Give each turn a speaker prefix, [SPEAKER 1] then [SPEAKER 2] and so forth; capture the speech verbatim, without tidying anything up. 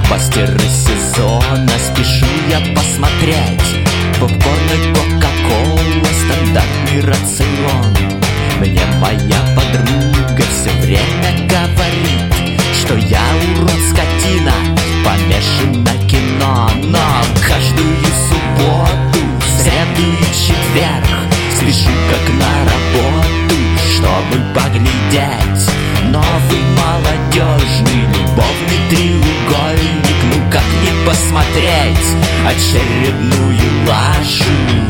[SPEAKER 1] Блокбастеры сезона спешу я посмотреть. Попкорн и кока-кола, стандартный рацион. Мне моя подруга все время говорит, что я урод, скотина, помешан на кино. Но каждую субботу, среду и четверг спешу как на работу, чтобы поглядеть новый молодежный любовный треугольник. Ну как не посмотреть очередную лажу?